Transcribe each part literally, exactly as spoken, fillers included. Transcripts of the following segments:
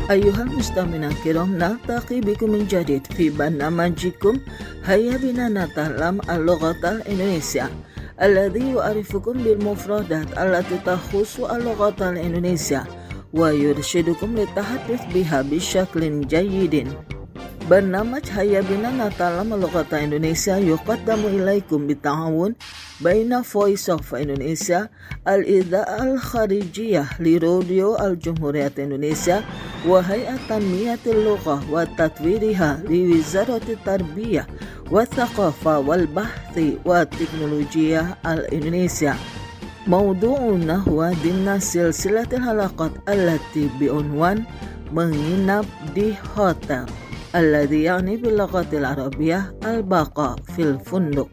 أيها المستمعون الكرام، نلتقي بكم من جديد في برنامجكم هيا بنا نتعلم اللغة الإنجليزية الذي يعرفكم بالمفردات التي تخص اللغة الإنجليزية ويرشدكم للتحدث بها بشكل جيد. برنامج هيا بنا نتعلم اللغة الإنجليزية يقدم إليكم بالتعاون بين Voice of Indonesia, الإذاعة الخارجية لراديو الجمهورية الإندونيسيا، وهيئة تنمية اللغة وتطويرها لوزارة التربية والثقافة والبحث والتكنولوجيا الإندونيسيا. موضوعنا هو ضمن سلسلة الحلقات التي بعنوان menginap di hotel، الذي يعني باللغة العربية البقاء في الفندق.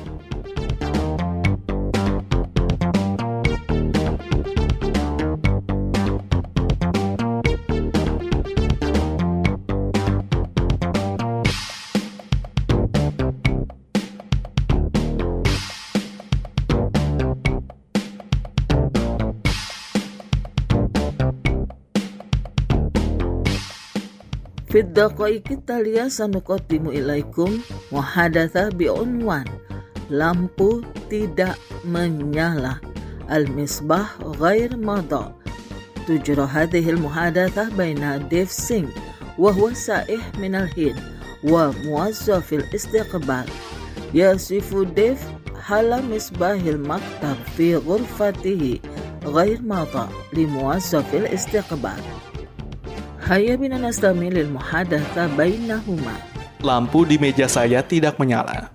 في الدقائق التالية سنقدم إليكم محادثة بعنوان lampu tidak menyala، المصباح غير مضاء. تجرى هذه المحادثة بين ديف سينغ وهو سائح من الهند وموظف الاستقبال. يصف ديف حال مصباح المكتب في غرفته غير مضاء لموظف الاستقبال. Hayya bina nastami lil muhadatsa bainahuma. Lampu di meja saya tidak menyala.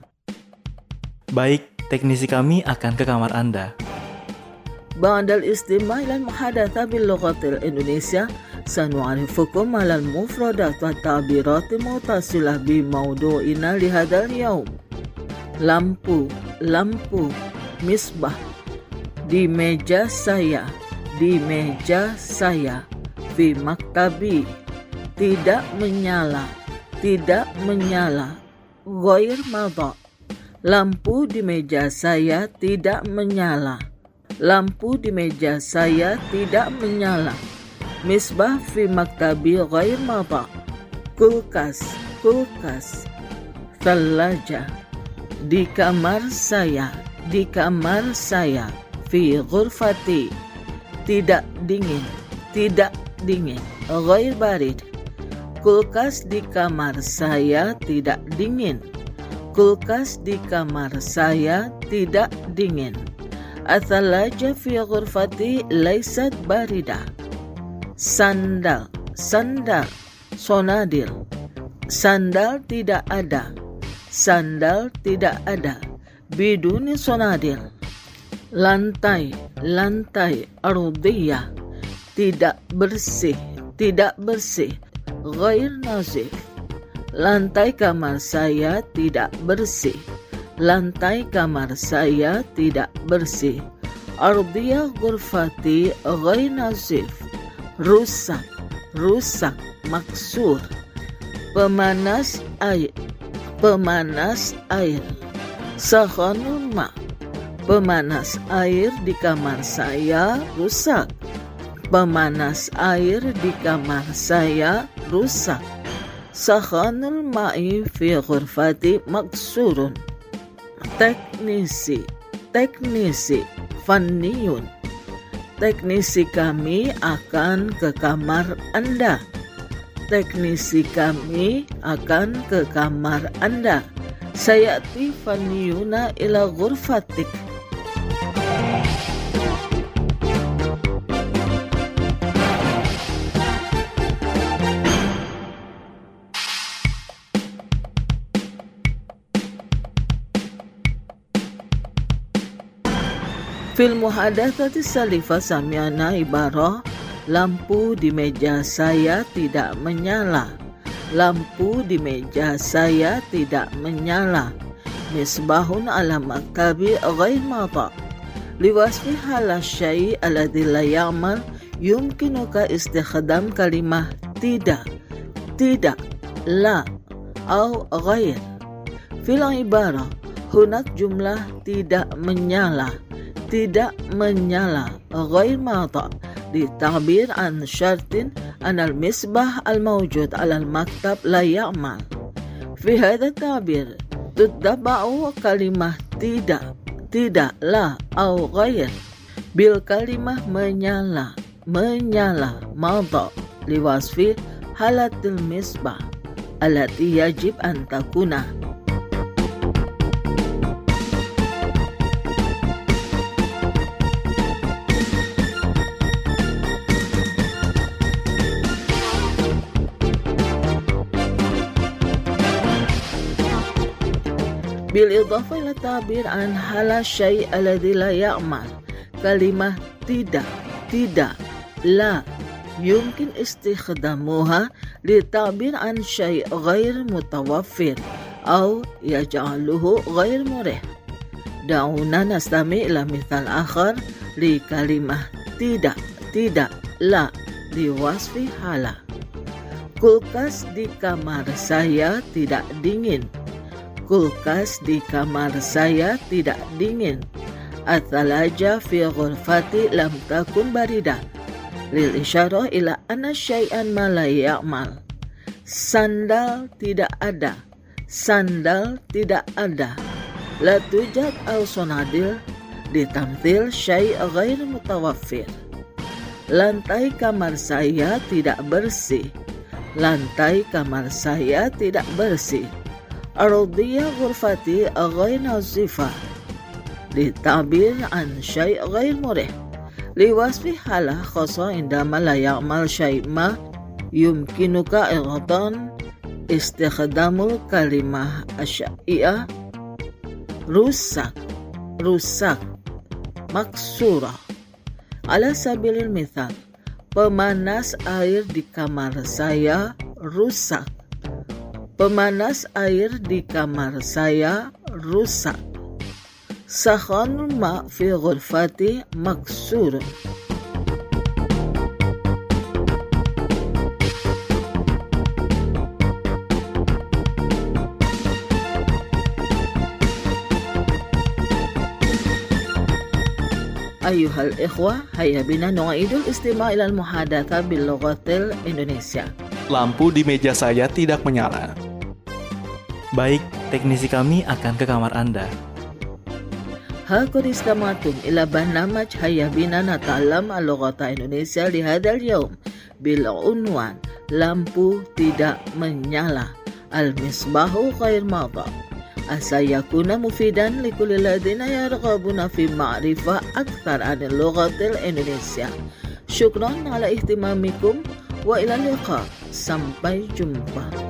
Baik, teknisi kami akan ke kamar Anda. بعد الاستماع إلى المحادثة باللغة الإندونيسية سنعرفكم على المفردات والتعبيرات المتصلة بموضوعنا لهذا اليوم. Lampu, lampu, misbah. Di meja saya, di meja saya. Fi maktabi, tidak menyala, tidak menyala. Ghair madha, lampu di meja saya tidak menyala. Lampu di meja saya tidak menyala. Misbah fi maktabi ghair madha. Kulkas, kulkas. Thalaja, di kamar saya, di kamar saya. Fi ghurfati, tidak dingin, tidak dingin. Ghair barid, kulkas di kamar saya tidak dingin. Kulkas di kamar saya tidak dingin. Athalaja fi ghurfati laysat barida. Sandal, sandal, sonadil. Sandal tidak ada. Sandal tidak ada. Biduni sonadil. Lantai, lantai, ardiyah. Tidak bersih, tidak bersih. Ghair nazif, lantai kamar saya tidak bersih. Lantai kamar saya tidak bersih. Ardiyah ghurfati ghair nazif. Rusak, rusak, maksur. Pemanas air, pemanas air. Sakhanul ma, pemanas air di kamar saya rusak. Pemanas air di kamar saya rusak. Sakhanul ma'i fi ghurfati maksurun. Teknisi, teknisi, fanniyun. Teknisi kami akan ke kamar Anda. Teknisi kami akan ke kamar Anda. Sayati fanniyuna ila ghurfatik. Fil muhadatsati salifah sami'na ibarah lampu di meja saya tidak menyala. Lampu di meja saya tidak menyala. Misbahun ala maktabi ghair madha. Liwasfi hala syai' alladhi la ya'mal yumkinuka istikhdam kalimah tidak, tidak, la, au ghair. Fil ibarah hunak jumlah tidak menyala. Tidak menyala, ghair madha, للتعبير عن شرط أن المصباح الموجود على المكتب لا يعمل. في هذا التعبير تتبع كلمة tidak, tidak, la, أو غير بالكلمة menyala, menyala موضع لوصف حالة المصباح التي يجب أن تكون. بالإضافة إلى التعبير عن حال الشيء الذي لا يعمل كلمة tidak, tidak, لا يمكن استخدامها للتعبير عن شيء غير متوفر أو يجعله غير مريح. دعونا نستمع إلى مثال آخر لكلمة tidak, tidak, لا لوصف حالة. Kulkas di kamar saya tidak dingin. Kulkas di kamar saya tidak dingin. الثلاجة في غرفتي لم تكن باردة للإشارة إلى أن شيئا ما لا يعمل. Sandal tidak ada. Sandal tidak ada. لا توجد أو صناديق لتمثيل شيء غير متوفر. Lantai kamar saya tidak bersih. Lantai kamar saya tidak bersih. أرضية غرفتي غير نظيفة للتعبير عن شيء غير مريح لوصف حالة خاصة عندما لا يعمل شيء ما. يمكنك أيضا استخدام الكلمة الشائعة rusak, rusak, maksura. على سبيل المثال pemanas air di kamar saya rusak. Pemanas air di kamar saya rusak. سخان الماء في غرفتي مكسور. أيها الإخوة، هيا بنا نعيد الاستماع إلى المحادثة باللغة الإندونيسية. Lampu di meja saya tidak menyala. Baik, teknisi kami akan ke kamar Anda. ها قد استمعتم إلى برنامج هيا بنا نتعلم اللغة الإندونيسية لهذا اليوم بالعنوان lampu tidak menyala المصباح غير موضع. سيكون مفيدا لكل الذين يرغبون في معرفة أكثر عن اللغة الإندونيسية. شكرا على اهتمامكم وإلى اللقاء. Sampai jumpa.